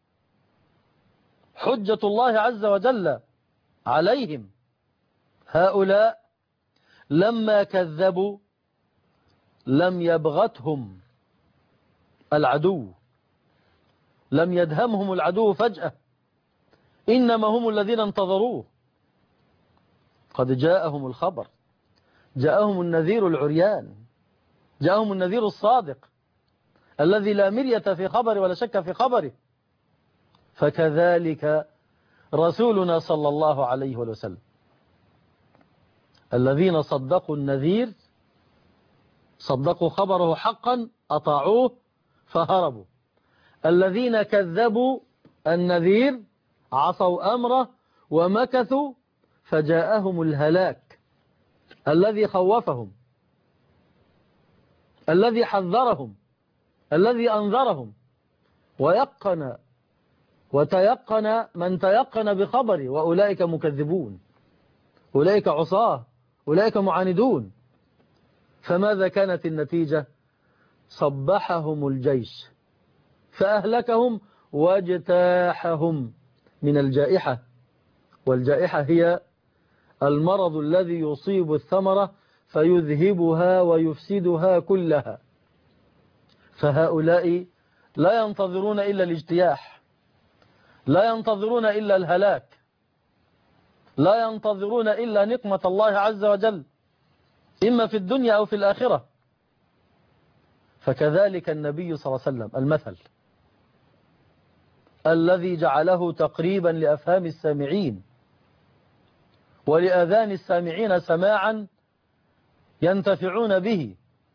حجة الله عز وجل عليهم. هؤلاء لما كذبوا لم يبغتهم العدو، لم يدهمهم العدو فجأة، إنما هم الذين انتظروه. قد جاءهم الخبر، جاءهم النذير العريان، جاءهم النذير الصادق الذي لا مرية في خبر ولا شك في خبره. فكذلك رسولنا صلى الله عليه وسلم، الذين صدقوا النذير صدقوا خبره حقا أطاعوه فهربوا. الذين كذبوا النذير عصوا أمره ومكثوا فجاءهم الهلاك الذي خوفهم، الذي حذرهم، الذي أنذرهم، ويقن وتيقن من تيقن بخبره، وأولئك مكذبون، أولئك عصاه، أولئك معاندون. فماذا كانت النتيجة؟ صبحهم الجيش فأهلكهم واجتاحهم من الجائحة. والجائحة هي المرض الذي يصيب الثمرة فيذهبها ويفسدها كلها. فهؤلاء لا ينتظرون إلا الاجتياح، لا ينتظرون إلا الهلاك، لا ينتظرون إلا نقمة الله عز وجل، إما في الدنيا أو في الآخرة. فكذلك النبي صلى الله عليه وسلم المثل الذي جعله تقريبا لأفهام السامعين ولآذان السامعين سماعا ينتفعون به.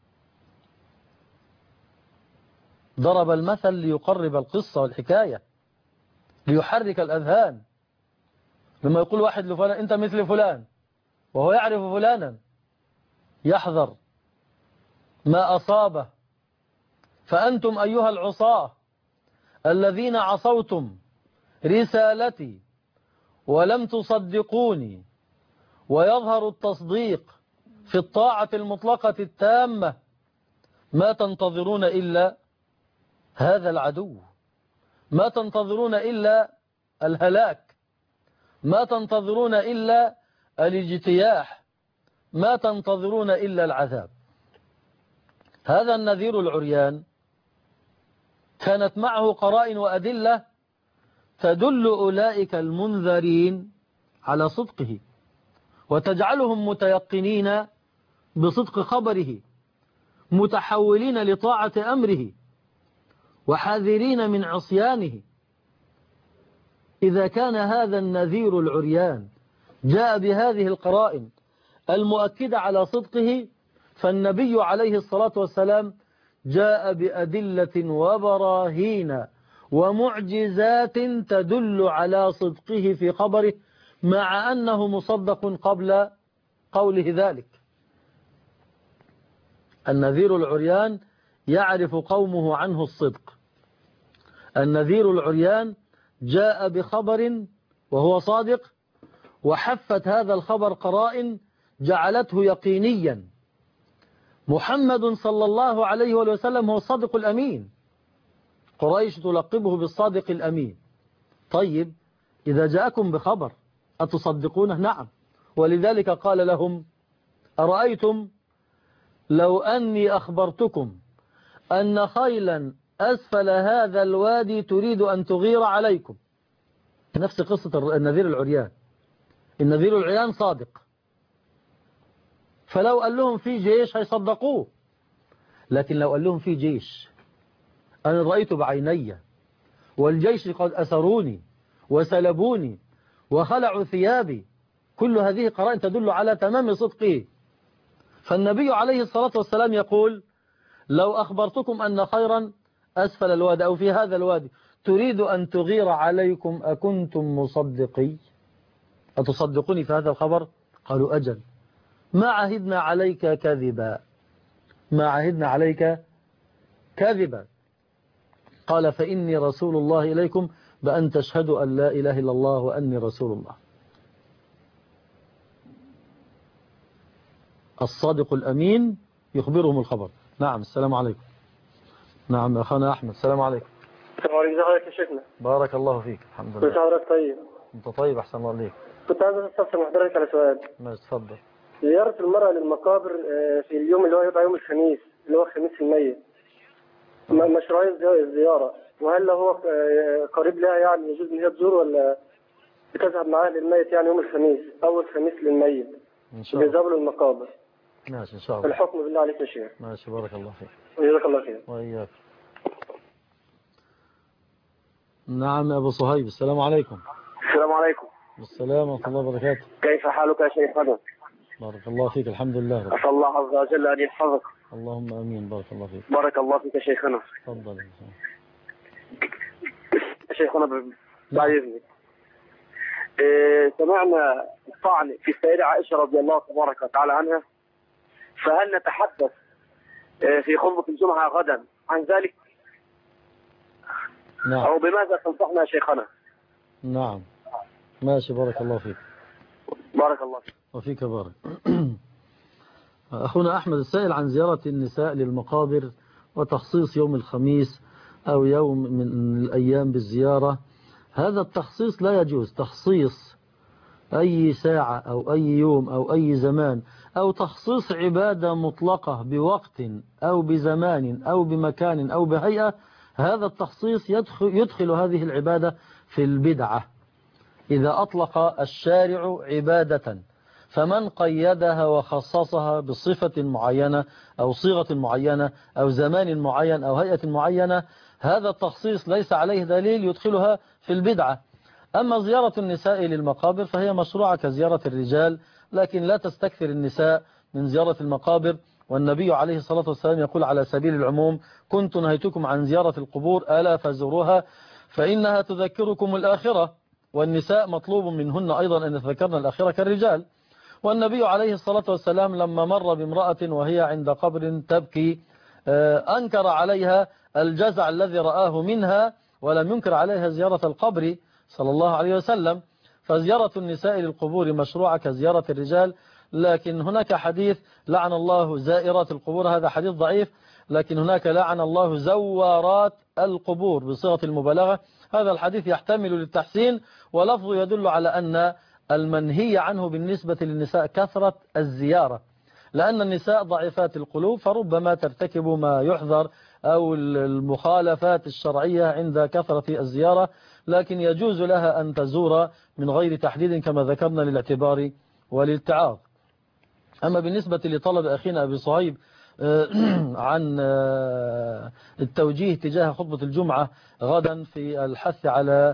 ضرب المثل ليقرب القصة والحكاية، ليحرك الأذهان. لما يقول واحد لفلان أنت مثل فلان وهو يعرف فلانا، يحذر ما أصابه. فأنتم أيها العصاة الذين عصوتم رسالتي ولم تصدقوني، ويظهر التصديق في الطاعة المطلقة التامة، ما تنتظرون إلا هذا العدو، ما تنتظرون إلا الهلاك، ما تنتظرون إلا الاجتياح، ما تنتظرون إلا العذاب. هذا النذير العريان كانت معه قرائن وأدلة تدل أولئك المنذرين على صدقه، وتجعلهم متيقنين بصدق خبره، متحولين لطاعة أمره، وحذرين من عصيانه. إذا كان هذا النذير العريان جاء بهذه القرائن المؤكدة على صدقه، فالنبي عليه الصلاة والسلام جاء بأدلة وبراهين ومعجزات تدل على صدقه في خبره، مع أنه مصدق قبل قوله ذلك. النذير العريان يعرف قومه عنه الصدق. النذير العريان جاء بخبر وهو صادق، وحفت هذا الخبر قرائن جعلته يقينيا. محمد صلى الله عليه وسلم هو الصادق الأمين، قريش تلقبه بالصادق الأمين. طيب إذا جاءكم بخبر أتصدقونه؟ نعم. ولذلك قال لهم أرأيتم لو أني أخبرتكم أن خيلا أسفل هذا الوادي تريد أن تغير عليكم. نفس قصة النذير العريان. النذير العريان صادق، فلو قال لهم في جيش هيصدقوه. لكن لو قال لهم في جيش أنا رأيت بعيني والجيش قد أسروني وسلبوني وخلعوا ثيابي، كل هذه قرائن تدل على تمام صدقه. فالنبي عليه الصلاة والسلام يقول لو أخبرتكم أن خيرا أسفل الوادي أو في هذا الوادي تريد أن تغير عليكم أكنتم مصدقي؟ أتصدقوني في هذا الخبر؟ قالوا أجل. ما عهدنا عليك كذبا، ما عهدنا عليك كذبا. قال فإني رسول الله إليكم بأن تشهدوا أن لا إله إلا الله وأني رسول الله. الصادق الأمين يخبرهم الخبر. نعم. السلام عليكم. نعم أخانا أحمد. السلام عليكم. السلام عليكم. ازيك يا شيخنا؟ بارك الله فيك. الحمد لله. كل حضرتك طيب؟ أنت طيب أحسن الله عليك. كنت عايز استفسر من حضرتك على سؤال. ماشي اتفضل. زيارة المرأة للمقابر في اليوم اللي هو يبقى يوم الخميس اللي هو خميس الميت، مشروعية الزيارة، وهل هو قريب لها يعني يجوز ان هي تزور ولا بتذهب معاها للميت يعني يوم الخميس أول خميس للميت إن شاء الله بيذهبوا للمقابر؟ ماشي إن شاء الله. الحكم بالله عليك يا شيخ. ماشي بارك الله فيك. وجزاك الله خير. وإياك. نعم أبو صهيب. السلام عليكم. السلام عليكم. السلام ورحمة الله وبركاته. كيف حالك يا شيخ حسن؟ بارك الله فيك. الحمد لله رب. أسأل الله عز وجل أن يحفظك. اللهم أمين. بارك الله فيك. بارك الله فيك يا شيخنا. تفضل يا شيخنا بعد إذنك. إيه سمعنا الطعن في السيدة عائشة رضي الله تبارك وتعالى عنها، فهل نتحدث في خطبة الجمعة غدا عن ذلك؟ نعم. أو بماذا تنصحنا يا شيخنا؟ نعم ماشي، بارك الله فيك. بارك الله فيك. وفيك بارك. أخونا أحمد السائل عن زيارة النساء للمقابر وتخصيص يوم الخميس أو يوم من الأيام بالزيارة، هذا التخصيص لا يجوز. تخصيص أي ساعة أو أي يوم أو أي زمان أو تخصيص عبادة مطلقة بوقت أو بزمان أو بمكان أو بهيئة، هذا التخصيص يدخل, يدخل هذه العبادة في البدعة. إذا أطلق الشارع عبادة فمن قيدها وخصصها بصفة معينة أو صيغة معينة أو زمان معين أو هيئة معينة، هذا التخصيص ليس عليه دليل يدخلها في البدعة. أما زيارة النساء للمقابر فهي مشروعة كزيارة الرجال، لكن لا تستكثر النساء من زيارة المقابر. والنبي عليه الصلاة والسلام يقول على سبيل العموم: كنت نهيتكم عن زيارة القبور ألا فزوروها فإنها تذكركم الآخرة. والنساء مطلوب منهن أيضا أن يتذكرن الآخرة كالرجال. والنبي عليه الصلاة والسلام لما مر بامرأة وهي عند قبر تبكي أنكر عليها الجزع الذي رآه منها ولم ينكر عليها زيارة القبر صلى الله عليه وسلم. فزيارة النساء للقبور مشروعة كزيارة الرجال. لكن هناك حديث لعن الله زائرات القبور، هذا حديث ضعيف، لكن هناك لعن الله زوارات القبور بصيغة المبالغة. هذا الحديث يحتمل للتحسين، ولفظ يدل على أن المنهي عنه بالنسبة للنساء كثرة الزيارة، لأن النساء ضعيفات القلوب فربما ترتكب ما يحذر أو المخالفات الشرعية عند كثرة الزيارة، لكن يجوز لها أن تزور من غير تحديد كما ذكرنا للاعتبار والاتعاظ. أما بالنسبة لطلب أخينا أبي صهيب عن التوجيه تجاه خطبة الجمعة غدا في الحث على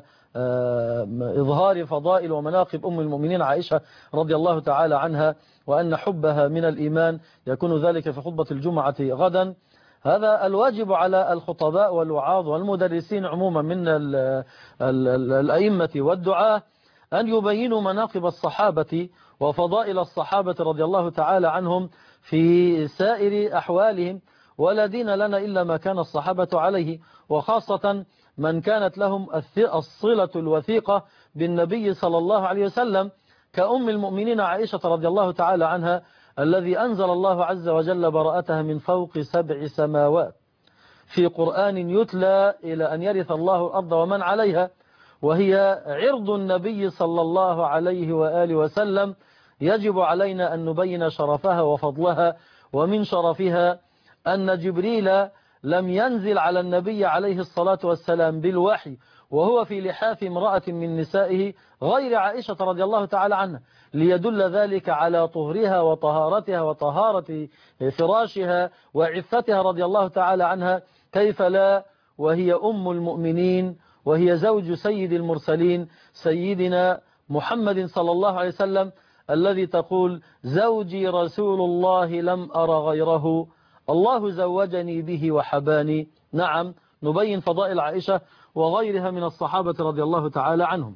إظهار فضائل ومناقب أم المؤمنين عائشة رضي الله تعالى عنها، وأن حبها من الإيمان، يكون ذلك في خطبة الجمعة غدا. هذا الواجب على الخطباء والوعاظ والمدرسين عموما من ال ال ال الأئمة والدعاة أن يبينوا مناقب الصحابة وفضائل الصحابة رضي الله تعالى عنهم في سائر أحوالهم. ولا دين لنا إلا ما كان الصحابة عليه، وخاصة من كانت لهم الصلة الوثيقة بالنبي صلى الله عليه وسلم كأم المؤمنين عائشة رضي الله تعالى عنها، الذي أنزل الله عز وجل براءتها من فوق سبع سماوات في قرآن يتلى إلى أن يرث الله الأرض ومن عليها، وهي عرض النبي صلى الله عليه وآله وسلم. يجب علينا أن نبين شرفها وفضلها. ومن شرفها أن جبريل لم ينزل على النبي عليه الصلاة والسلام بالوحي وهو في لحاف امرأة من نسائه غير عائشة رضي الله تعالى عنها، ليدل ذلك على طهرها وطهارتها وطهارة فراشها وعفتها رضي الله تعالى عنها. كيف لا وهي أم المؤمنين وهي زوج سيد المرسلين سيدنا محمد صلى الله عليه وسلم، الذي تقول: زوجي رسول الله لم أر غيره، الله زوجني به وحباني. نعم، نبين فضائل عائشة وغيرها من الصحابة رضي الله تعالى عنهم.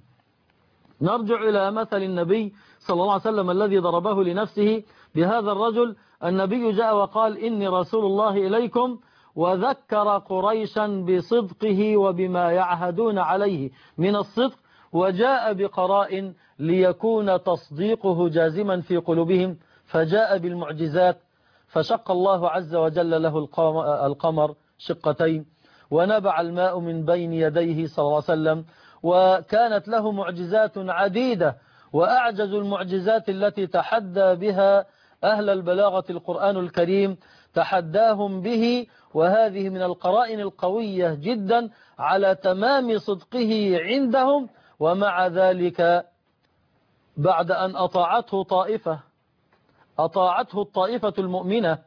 نرجع إلى مثل النبي صلى الله عليه وسلم الذي ضربه لنفسه بهذا الرجل. النبي جاء وقال: إني رسول الله إليكم، وذكر قريشا بصدقه وبما يعهدون عليه من الصدق، وجاء بقراء ليكون تصديقه جازما في قلوبهم، فجاء بالمعجزات، فشق الله عز وجل له القمر شقتين، ونبع الماء من بين يديه صلى الله عليه وسلم، وكانت له معجزات عديدة. وأعجز المعجزات التي تحدى بها أهل البلاغة القرآن الكريم تحداهم به، وهذه من القرائن القوية جدا على تمام صدقه عندهم. ومع ذلك بعد أن أطاعته طائفة أطاعته الطائفة المؤمنة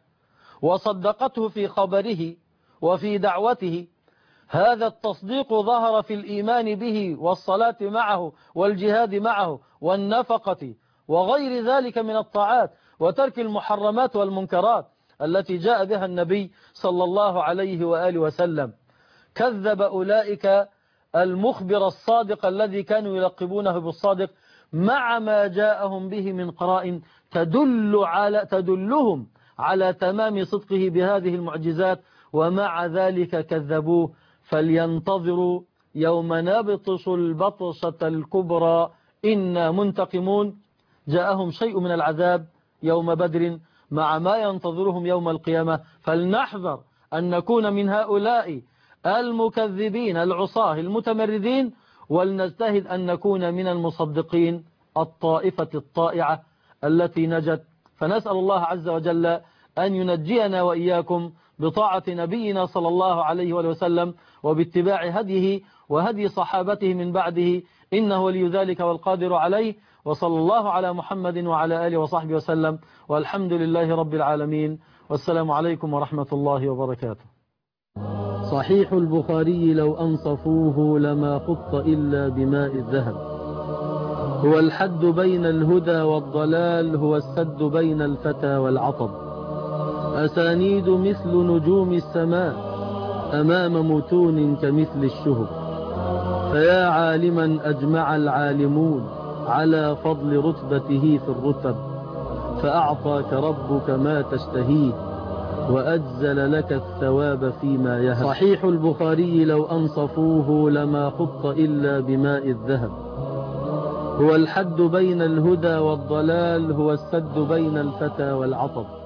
وصدقته في خبره وفي دعوته، هذا التصديق ظهر في الإيمان به والصلاة معه والجهاد معه والنفقة وغير ذلك من الطاعات، وترك المحرمات والمنكرات التي جاء بها النبي صلى الله عليه وآله وسلم. كذب أولئك المخبر الصادق الذي كانوا يلقبونه بالصادق، مع ما جاءهم به من قرائن تدل على تدلهم على تمام صدقه بهذه المعجزات، ومع ذلك كذبوه. فلينتظروا يوم نبطش البطشة الكبرى إنا منتقمون. جاءهم شيء من العذاب يوم بدر مع ما ينتظرهم يوم القيامة، فلنحذر أن نكون من هؤلاء المكذبين العصاه المتمردين، ولنجتهد أن نكون من المصدقين الطائفة الطائعة التي نجت. فنسأل الله عز وجل أن ينجينا وإياكم بطاعة نبينا صلى الله عليه وسلم وباتباع هديه وهدي صحابته من بعده، إنه ولي ذلك والقادر عليه. وصلى الله على محمد وعلى آله وصحبه وسلم، والحمد لله رب العالمين، والسلام عليكم ورحمة الله وبركاته. صحيح البخاري لو أنصفوه لما خط إلا بماء الذهب، هو الحد بين الهدى والضلال، هو السد بين الفتى والعطب، أسانيد مثل نجوم السماء أمام متون كمثل الشهب، فيا عالما أجمع العالمون على فضل رتبته في الرتب، فأعطاك ربك ما تشتهيه وأجزل لك الثواب فيما يهب. صحيح البخاري لو أنصفوه لما خط إلا بماء الذهب، هو الحد بين الهدى والضلال، هو السد بين الفتى والعطب،